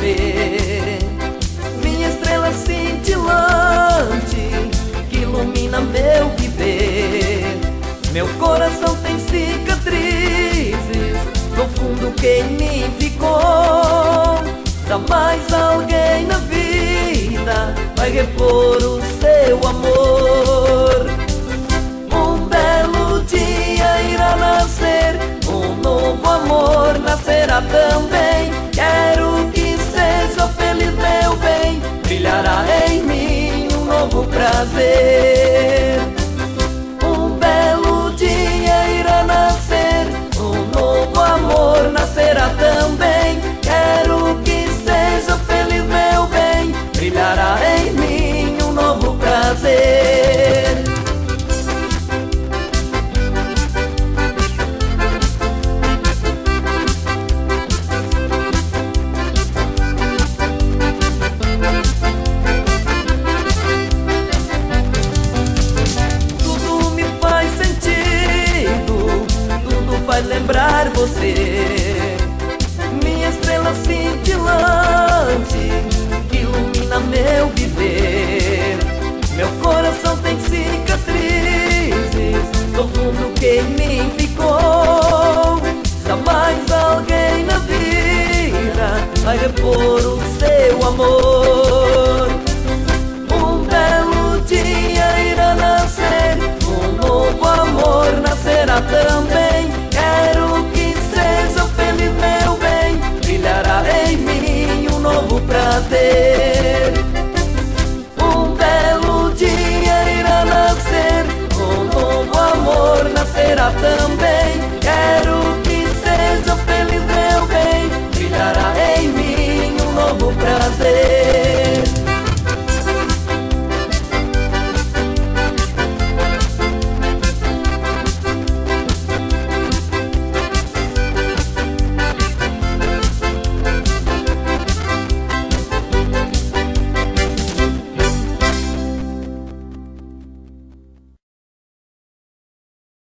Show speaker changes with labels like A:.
A: ver. Minha estrela cintilante que ilumina meu viver. Meu coração tem cicatrizes, no fundo quem me ficou. Jamais alguém na vida vai repor o seu amor. Um belo dia irá nascer, um novo amor nascerá também. Quero que seja feliz, meu bem, brilhará em mim um novo prazer. Um belo dia irá nascer, um novo amor nascerá também. Quero que seja feliz, meu bem, brilhará em mim um novo prazer. Tudo me faz sentido, tudo faz lembrar você. Minha estrela cintilante que ilumina meu viver. Meu coração tem cicatrizes, no fundo quem me ficou. Jamais alguém na vida vai repor o seu amor. Um belo dia irá nascer, um novo amor nascerá também. Quero que seja feliz, meu bem, brilhará em mim um novo prazer. Um belo dia irá nascer, um novo amor nascerá também. Quero que seja feliz, meu bem, brilhará em mim um novo prazer.